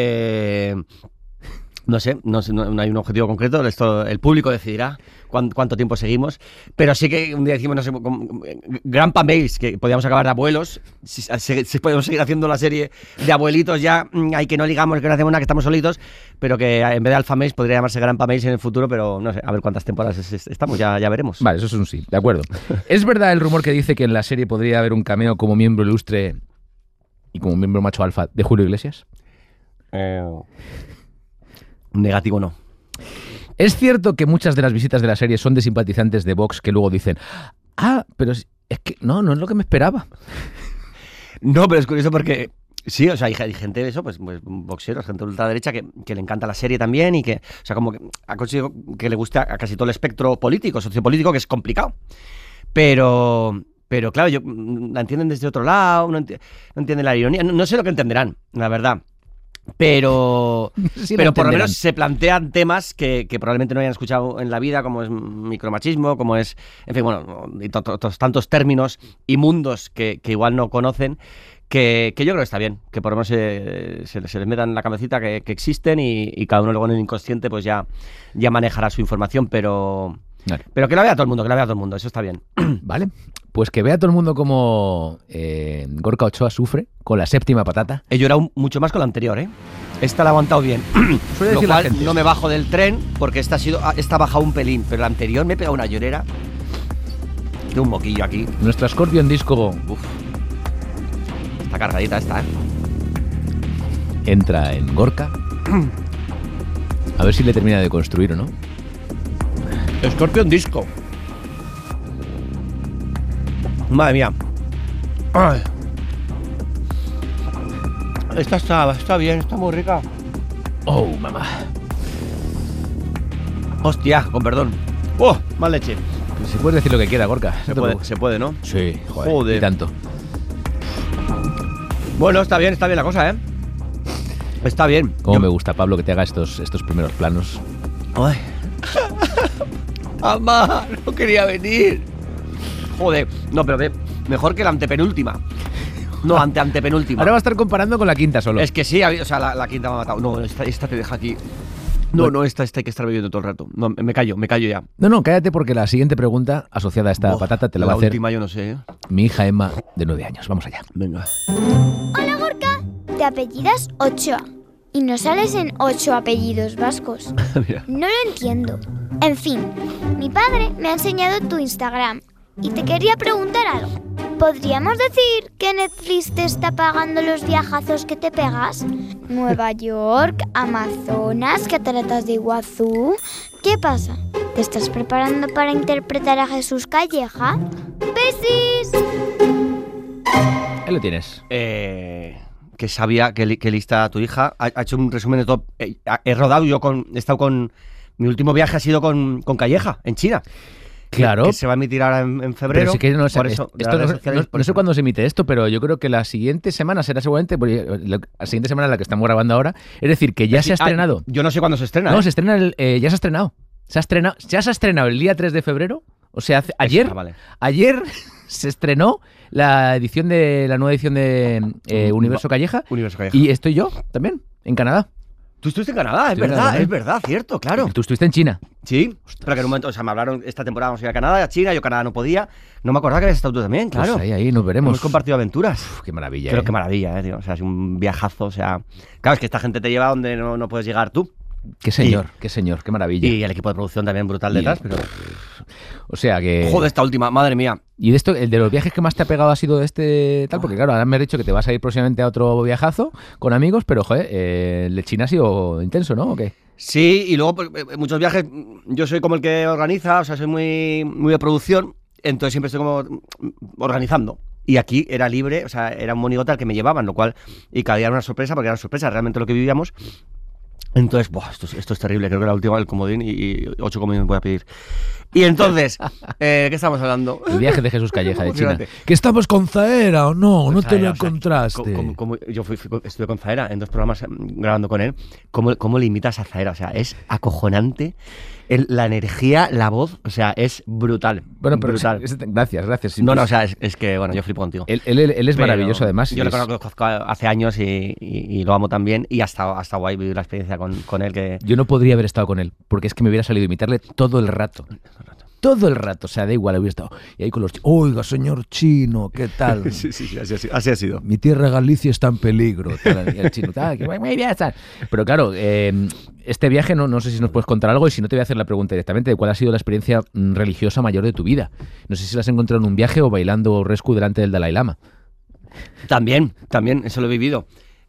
No sé, no hay un objetivo concreto. Esto el público decidirá cuánto tiempo seguimos. Pero sí que un día decimos, no sé, Grandpa Mails, que podíamos acabar de abuelos. Si podemos seguir haciendo la serie de abuelitos, ya hay que no ligamos, que no hacemos nada, que estamos solitos. Pero que en vez de Alpha Mails podría llamarse Grandpa Mails en el futuro. Pero no sé, a ver cuántas temporadas estamos, ya veremos. Vale, eso es un sí, de acuerdo. ¿Es verdad el rumor que dice que en la serie podría haber un cameo como miembro ilustre y como miembro macho alfa de Julio Iglesias? Negativo no. ¿Es cierto que muchas de las visitas de la serie son de simpatizantes de Vox que luego dicen, pero es que no es lo que me esperaba? No, pero es curioso porque sí, o sea, hay gente de eso, pues boxeros, gente de ultraderecha que le encanta la serie también y que, o sea, como que ha conseguido que le guste a casi todo el espectro político, sociopolítico, que es complicado. Pero claro, la entienden desde otro lado, no entienden la ironía, no sé lo que entenderán, la verdad. Pero por lo menos se plantean temas que probablemente no hayan escuchado en la vida, como es micromachismo, como es, en fin, bueno, y tantos términos y mundos que igual no conocen, que yo creo que está bien, que por lo menos se les metan en la cabecita que existen y cada uno luego en el inconsciente pues ya manejará su información, pero que la vea todo el mundo, eso está bien. Vale, pues que vea todo el mundo como Gorka Ochoa sufre con la 7ª patata. He llorado mucho más con la anterior, ¿eh? Esta la he aguantado bien. Suele Lo decir la cual gente. no me bajo del tren porque esta ha bajado un pelín, pero la anterior me he pegado una llorera de un moquillo aquí. Nuestra Scorpion Disco Está cargadita esta, ¿eh? entra en Gorka. A ver si le termina de construir o no. Scorpion Disco. Madre mía. Ay. Esta está bien, está muy rica. Oh, mamá. Hostia, con perdón. ¡Oh! Más leche. Si puedes decir lo que quiera, Gorka. Se puede, ¿no? Sí, joder. Joder. Y tanto. Bueno, está bien la cosa, ¿eh? Está bien. Cómo me gusta, Pablo, que te haga estos primeros planos. Ay. Mamá, no quería venir. Joder. No, pero mejor que la antepenúltima. No, antepenúltima. Ahora va a estar comparando con la quinta solo. Es que sí, o sea, la quinta me ha matado. No, esta te deja aquí. No, esta hay que estar bebiendo todo el rato. No, me callo ya. No, cállate porque la siguiente pregunta asociada a esta patata te la va a hacer última yo no sé, ¿eh? mi hija Emma, de 9 años. Vamos allá. Venga. Hola, Gorka. Te apellidas Ochoa y no sales en 8 apellidos vascos. Mira. No lo entiendo. En fin, mi padre me ha enseñado tu Instagram y te quería preguntar algo. ¿Podríamos decir que Netflix te está pagando los viajazos que te pegas? Nueva York, Amazonas, Cataratas de Iguazú. ¿Qué pasa? ¿Te estás preparando para interpretar a Jesús Calleja? ¡Besis! Ahí lo tienes. Que sabía que lista tu hija. Ha hecho un resumen de todo. He rodado yo he estado con... Mi último viaje ha sido con Calleja, en China. Claro. Que se va a emitir ahora en febrero. Pero si que no, por eso, esto no sé cuándo se emite esto, pero yo creo que la siguiente semana será seguramente la siguiente semana en la que estamos grabando ahora. Es decir, que ya se ha estrenado. Yo no sé cuándo se estrena. No, se estrena ya se ha estrenado. Ya se ha estrenado el día 3 de febrero. O sea, ayer. Vale. Ayer se estrenó la nueva edición de Universo Calleja. Universo Calleja. Y estoy yo también, en Canadá. Tú estuviste en Canadá, es verdad, cierto, claro. Tú estuviste en China. Sí, pero que en un momento, o sea, me hablaron esta temporada vamos a ir a Canadá, a China, yo a Canadá no podía. No me acordaba que habías estado tú también, claro. Pues ahí nos veremos. Hemos compartido aventuras. Uf, qué maravilla. Pero qué maravilla, tío. O sea, es un viajazo, o sea... Claro, es que esta gente te lleva donde no puedes llegar tú. Qué señor, qué maravilla. Y el equipo de producción también brutal detrás, pero... O sea que... Joder, esta última, madre mía. Y de esto, el de los viajes que más te ha pegado ha sido este tal, porque claro, ahora me has dicho que te vas a ir próximamente a otro viajazo con amigos, pero joder, el de China ha sido intenso, ¿no? ¿O qué? Sí, y luego pues, muchos viajes, yo soy como el que organiza, o sea, soy muy de producción, entonces siempre estoy como organizando. Y aquí era libre, o sea, era un monigote al que me llevaban, lo cual, y cada día era una sorpresa, porque era una sorpresa realmente lo que vivíamos. Entonces, esto es terrible, creo que la última el comodín y 8 comodines voy a pedir. Y entonces, ¿qué estamos hablando? El viaje de Jesús Calleja de China. ¿Que estamos con Zaera o no? No te Zaera, lo o sea, encontraste. Yo estuve con Zaera en 2 programas grabando con él. ¿Cómo le imitas a Zaera? O sea, es acojonante. La energía, la voz, o sea, es brutal. Bueno, pero brutal. Gracias. No, o sea, es que, bueno, yo flipo contigo. Él es maravilloso, además. Yo lo conozco hace años y lo amo también. Y hasta guay vivir la experiencia con él. Que... Yo no podría haber estado con él, porque es que me hubiera salido a imitarle todo el rato. Todo el rato, o sea, da igual, hubiera estado. Y ahí con los oiga, señor chino, ¿qué tal? Sí, así ha sido. Mi tierra Galicia está en peligro. Tal, y el chino, que muy bien, tal. Pero claro, este viaje no sé si nos puedes contar algo y si no te voy a hacer la pregunta directamente de cuál ha sido la experiencia religiosa mayor de tu vida. No sé si la has encontrado en un viaje o bailando rescue delante del Dalai Lama. También, eso lo he vivido.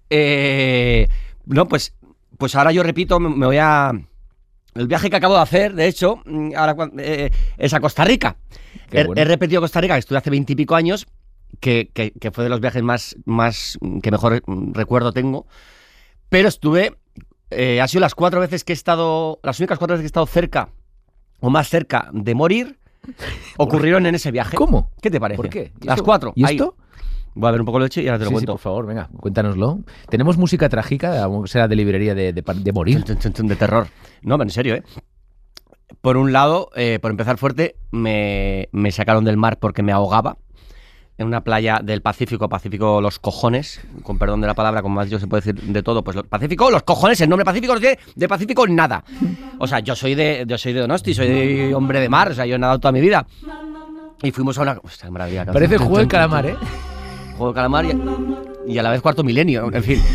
No, pues ahora yo repito, me voy a... El viaje que acabo de hacer, de hecho, ahora es a Costa Rica. Bueno. He repetido Costa Rica, que estuve hace 20 y pico años, que fue de los viajes más que mejor recuerdo tengo. Pero estuve, ha sido las únicas 4 veces que he estado cerca, o más cerca de morir, ocurrieron en ese viaje. ¿Cómo? ¿Qué te parece? ¿Por qué? Las 4. ¿Y esto? Voy a ver un poco de leche y ahora te lo cuento. Sí, por favor, venga, cuéntanoslo. Tenemos música trágica, será de librería de morir. De terror. No, en serio, ¿eh? Por un lado, por empezar fuerte, me sacaron del mar porque me ahogaba en una playa del Pacífico los cojones, con perdón de la palabra, como más yo se puede decir de todo, pues Pacífico, los cojones, el nombre Pacífico no tiene de Pacífico nada. O sea, yo soy de Donosti, soy de hombre de mar, o sea, yo he nadado toda mi vida. Y fuimos a una... Hostia, maravilla. Parece juego del calamar, ¿eh? Juego de calamar y a la vez cuarto milenio, en fin.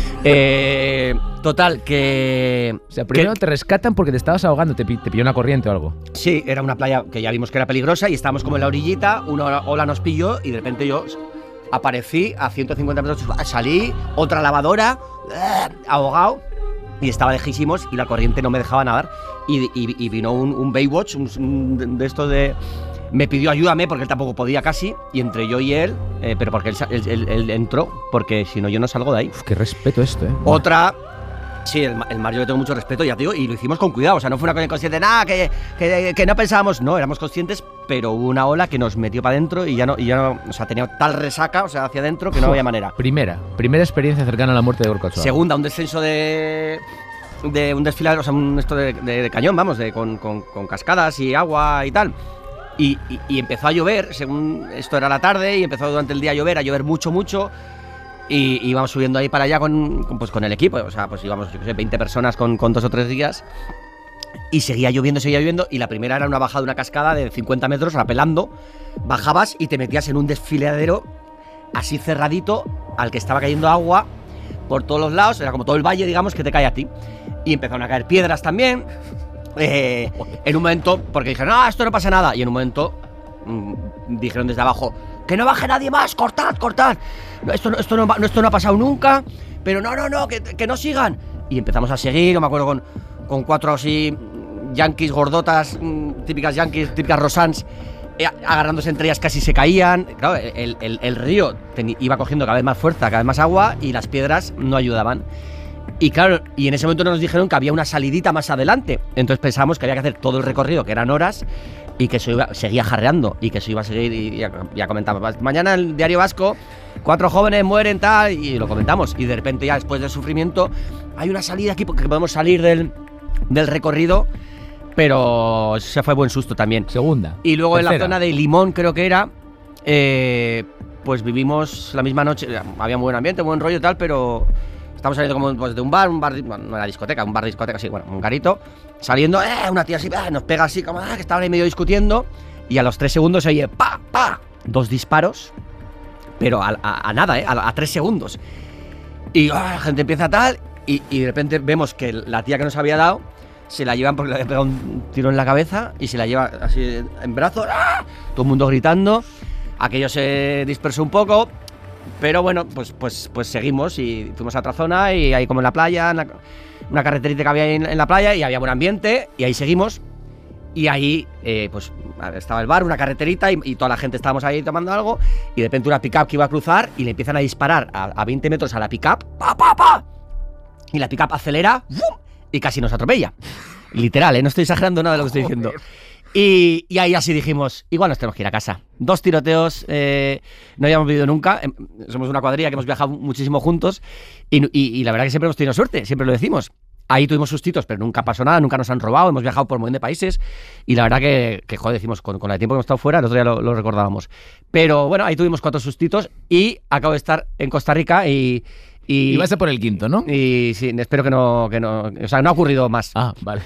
Total, que... O sea, primero te rescatan porque te estabas ahogando, te pilló una corriente o algo. Sí, era una playa que ya vimos que era peligrosa y estábamos como en la orillita, una ola nos pilló y de repente yo aparecí a 150 metros, salí, otra lavadora, ahogado, y estaba lejísimos y la corriente no me dejaba nadar. Y vino un Baywatch, un de estos de... Me pidió ayúdame porque él tampoco podía casi, y entre yo y él, pero porque él entró, porque si no yo no salgo de ahí. Uf, qué respeto esto, Otra... Sí, el mar yo le tengo mucho respeto, ya te digo, y lo hicimos con cuidado, o sea, no fue una cosa inconsciente, nada, que no pensábamos, no, éramos conscientes, pero hubo una ola que nos metió para adentro y ya no, o sea, tenía tal resaca, o sea, hacia adentro que no había manera. Primera experiencia cercana a la muerte de Gorka Ochoa. Segunda, un descenso de un desfiladero, o sea, esto de cañón, vamos, con cascadas y agua y tal. Y empezó a llover, según esto era la tarde, y empezó durante el día a llover mucho. Y íbamos subiendo ahí para allá con el equipo, o sea, pues íbamos, yo qué sé, 20 personas con 2 o 3 días. Y seguía lloviendo, y la primera era una bajada de una cascada de 50 metros, rapelando. Bajabas y te metías en un desfiladero así cerradito, al que estaba cayendo agua por todos los lados, era como todo el valle, digamos, que te cae a ti. Y empezaron a caer piedras también. En un momento, porque dijeron, no, esto no pasa nada. Y en un momento dijeron desde abajo, que no baje nadie más, cortad. Esto no ha pasado nunca, pero no, que no sigan. Y empezamos a seguir, yo me acuerdo con 4 así yankees gordotas, típicas yankees, típicas rosans, agarrándose entre ellas, casi se caían. Claro, el río iba cogiendo cada vez más fuerza, cada vez más agua, y las piedras no ayudaban. Y claro, y en ese momento nos dijeron que había una salidita más adelante. Entonces pensamos que había que hacer todo el recorrido, que eran horas, y que seguía jarreando, y que se iba a seguir, y ya comentaba, mañana el Diario Vasco, 4 jóvenes mueren, tal, y lo comentamos. Y de repente ya después del sufrimiento, hay una salida aquí porque podemos salir del recorrido, pero se fue buen susto también. Segunda. Y luego tercera. En la zona de Limón, creo que era, pues vivimos la misma noche, había muy buen ambiente, buen rollo y tal, pero... Estamos saliendo como pues, de un bar, bueno, no era discoteca, un bar discoteca, sí, bueno, un garito. Saliendo, una tía así, nos pega así, como que estaban ahí medio discutiendo. Y a los 3 segundos se oye, ¡pa! 2 disparos, pero a nada, a 3 segundos. Y la gente empieza tal, y de repente vemos que la tía que nos había dado, se la llevan porque le había pegado un tiro en la cabeza, y se la lleva así en brazos, todo el mundo gritando. Aquello se dispersó un poco. Pero bueno, pues seguimos y fuimos a otra zona, y ahí como en la playa, una carreterita que había ahí en la playa, y había buen ambiente, y ahí seguimos. Y ahí pues estaba el bar, una carreterita, y toda la gente estábamos ahí tomando algo, y de repente una pick-up que iba a cruzar, y le empiezan a disparar a 20 metros a la pick-up, ¡pa! Y la pick-up acelera, ¡bum! Y casi nos atropella. Literal, no estoy exagerando nada de lo que estoy diciendo. Y ahí así dijimos, igual nos tenemos que ir a casa. 2 tiroteos, no habíamos vivido nunca, somos una cuadrilla que hemos viajado muchísimo juntos, y la verdad que siempre hemos tenido suerte, siempre lo decimos. Ahí tuvimos sustitos, pero nunca pasó nada, nunca nos han robado, hemos viajado por un montón de países, y la verdad que joder, decimos, con el tiempo que hemos estado fuera, el otro día lo recordábamos. Pero bueno, ahí tuvimos 4 sustitos, y acabo de estar en Costa Rica, y vas a por el quinto, ¿no? Y sí, espero que no, o sea, no ha ocurrido más. Ah, vale.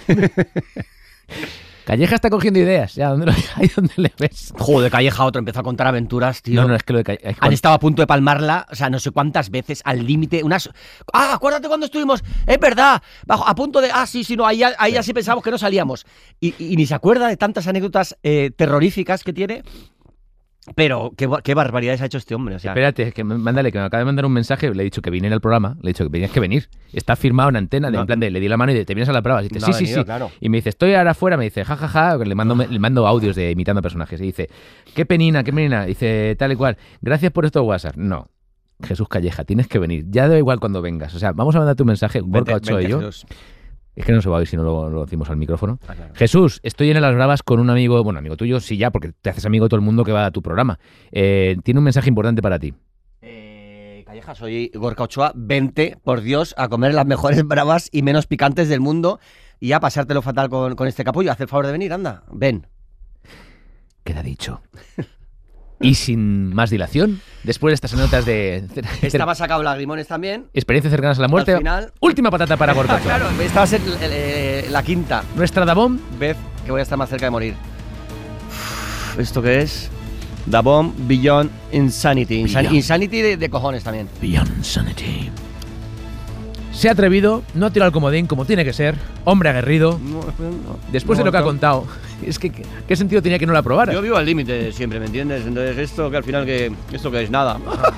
Calleja está cogiendo ideas, ya, ahí donde le ves. Joder, Calleja otro empezó a contar aventuras, tío. No, es que lo de Calleja... Han estado a punto de palmarla, o sea, no sé cuántas veces, al límite, acuérdate cuando estuvimos, es verdad, a punto de, sí, no, ahí ya sí pensábamos que no salíamos. Y ni se acuerda de tantas anécdotas terroríficas que tiene. Pero qué barbaridades ha hecho este hombre, o sea. Espérate, que me acaba de mandar un mensaje, le he dicho que viniera al programa, le he dicho que tenías que venir. Está firmado en antena, en plan de, le di la mano y te vienes a la prueba. Y dice, sí. Claro. Y me dice, estoy ahora afuera, me dice, jajaja, le mando audios de imitando personajes. Y dice, qué penina. Dice, tal y cual, gracias por estos WhatsApp. No, Jesús Calleja, tienes que venir. Ya da igual cuando vengas. O sea, vamos a mandarte un mensaje, Gorka Ochoa y yo. Jesús. Es que no se va a oír si no lo decimos al micrófono. Claro. Jesús, estoy en Las Bravas con un amigo, bueno, amigo tuyo, sí ya, porque te haces amigo de todo el mundo que va a tu programa. Tiene un mensaje importante para ti. Calleja, soy Gorka Ochoa, vente, por Dios, a comer las mejores bravas y menos picantes del mundo, y a pasártelo fatal con este capullo. Haz el favor de venir, anda, ven. Queda dicho. Y sin más dilación, después de estas anécdotas de... Estaba sacado lagrimones también. Experiencias cercanas a la muerte. Al final... Última patata para Gorka Ochoa. Claro, esta va a ser la quinta Nuestra Dabón. vez que voy a estar más cerca de morir. ¿Esto qué es? The Bomb Beyond Insanity. Beyond. Insanity de cojones también. Beyond Insanity. Se ha atrevido, no ha tirado el comodín como tiene que ser. Hombre aguerrido. Después de lo que ha contado, es que ¿qué sentido tenía que no la probara? Yo vivo al límite siempre, ¿me entiendes? Entonces esto que al final esto que es nada.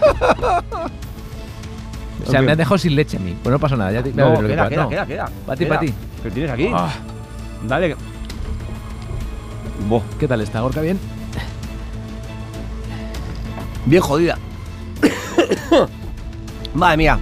O sea, me has dejado sin leche a mí. Pues no pasa nada. Ya te, No, queda. Para ti. ¿Qué tienes aquí? Ah. Dale. Boh. ¿Qué tal está, Gorka? ¿Bien? Bien jodida. Madre mía.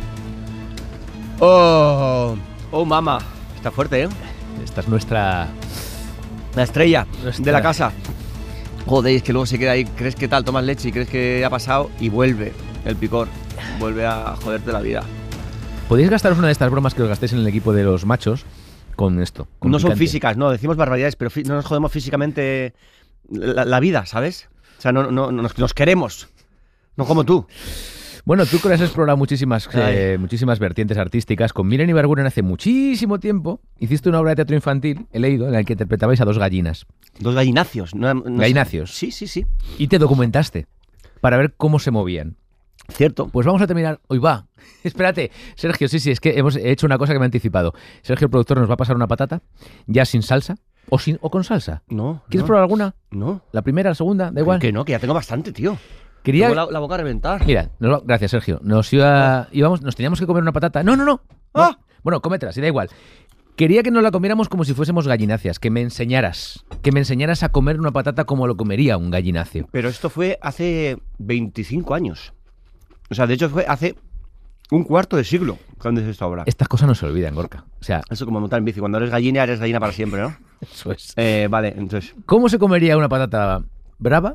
Oh, mamá. Está fuerte, ¿eh? Esta es nuestra... La estrella de la casa. Joder, es que luego se queda ahí. ¿Crees que tal? Tomas leche y crees que ha pasado y vuelve el picor. Vuelve a joderte la vida. Podéis gastaros una de estas bromas que os gastéis en el equipo de los machos con esto. Con no picante. son físicas, no. Decimos barbaridades, pero no nos jodemos físicamente la vida, ¿sabes? O sea, no nos queremos. No como tú. Bueno, tú que has explorado muchísimas vertientes artísticas. Con Miren Ibarguren hace muchísimo tiempo hiciste una obra de teatro infantil, he leído, en la que interpretabais a dos gallinas. Dos gallinacios. Gallinacios. Sí. Y te documentaste para ver cómo se movían. Cierto. Pues vamos a terminar. Hoy va. Espérate, Sergio, sí, es que hemos hecho una cosa que me ha anticipado. Sergio, el productor, nos va a pasar una patata, ya sin salsa, o con salsa. No. ¿Quieres probar alguna? No. ¿La primera, la segunda? Da igual. Que no, que ya tengo bastante, tío. Quería... Tengo la boca a reventar. Mira, gracias, Sergio. Nos teníamos que comer una patata. No. ¡Ah! Bueno, cómetela, si da igual. Quería que nos la comiéramos como si fuésemos gallináceas, que me enseñaras a comer una patata como lo comería un gallináceo. Pero esto fue hace 25 años. O sea, de hecho fue hace un cuarto de siglo cuando hice esta obra. Estas cosas no se olvidan, Gorka. O sea, eso como montar en bici. Cuando eres gallina para siempre, ¿no? Eso es. Vale, entonces... ¿Cómo se comería una patata brava?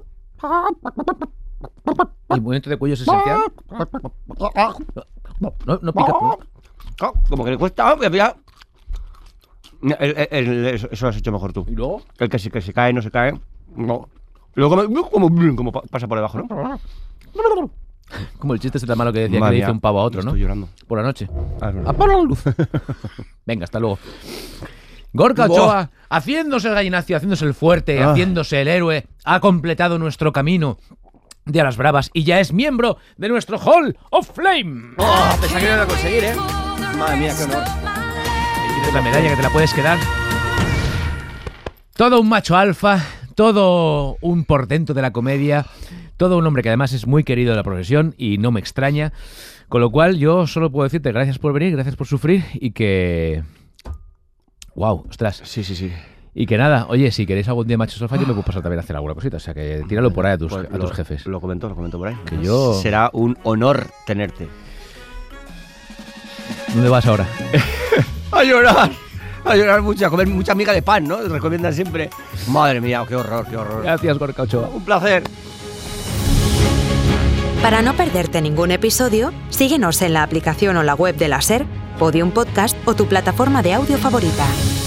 El movimiento de cuello es esencial. No pica. Como que le cuesta... Eso lo has hecho mejor tú. ¿Y luego? El que se cae, no se cae. No. Luego como pasa por debajo, ¿no? Como el chiste ese tan malo que decía que le hizo un pavo a otro, ¿no? Estoy llorando. Por la noche. Es Apaga la luz. Venga, hasta luego. Gorka Ochoa, haciéndose el gallinacio, haciéndose el fuerte, haciéndose el héroe, ha completado nuestro camino de a las bravas y ya es miembro de nuestro Hall of Flame. Pensaba que no iba a conseguir, ¿eh? Madre mía, qué honor. Es la medalla que te la puedes quedar. Todo un macho alfa, todo un portento de la comedia, todo un hombre que además es muy querido de la profesión y no me extraña. Con lo cual yo solo puedo decirte gracias por venir, gracias por sufrir y que... ¡Wow! ¡Ostras! Sí. Y que nada, oye, si queréis algún día Macho Sofá, yo me puedo pasar también a hacer alguna cosita. O sea, que tíralo por ahí a tus jefes. Lo comento por ahí. Que yo... Será un honor tenerte. ¿Dónde vas ahora? A llorar mucho, a comer mucha miga de pan, ¿no? Recomiendan siempre. Madre mía, qué horror. Gracias, Gorka Ochoa. Un placer. Para no perderte ningún episodio, síguenos en la aplicación o la web de la SER, Podium Podcast o tu plataforma de audio favorita.